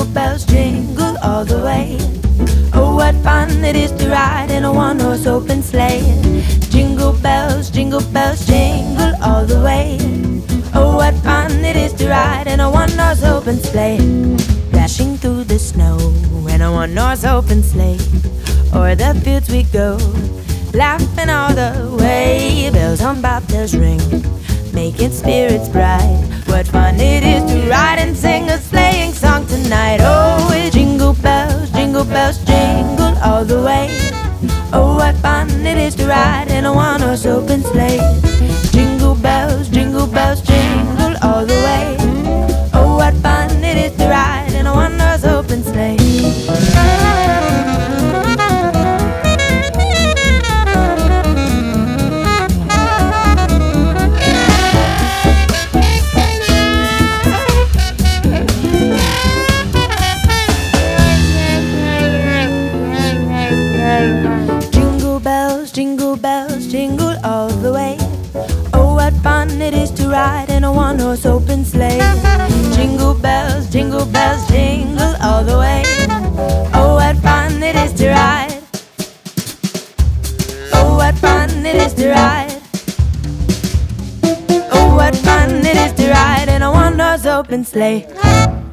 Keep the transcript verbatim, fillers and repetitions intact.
Jingle bells jingle all the way. Oh, what fun it is to ride in a one-horse open sleigh. Jingle bells, jingle bells jingle all the way. Oh, what fun it is to ride in a one-horse open sleigh. Dashing through the snow in a one-horse open sleigh. O'er the fields we go, laughing all the way. Bells on bobtails ring, making spirits bright. What fun it is to ride and sing a sleighing song tonight. Oh, it's jingle bells, jingle bells jingle all the way. Oh, what fun it is to ride in a one-horse open sleigh. Jingle bells, jingle bells jingle all the way. Oh, what fun it is to ride in a one-horse open sleigh. Jingle bells, jingle bells, jingle all the way. Oh, what fun it is to ride in a one-horse open sleigh. Jingle bells, jingle bells, jingle all the way. Oh, what fun it is to ride. Oh, what fun it is to ride. Oh, what fun it is to ride in a one-horse open sleigh.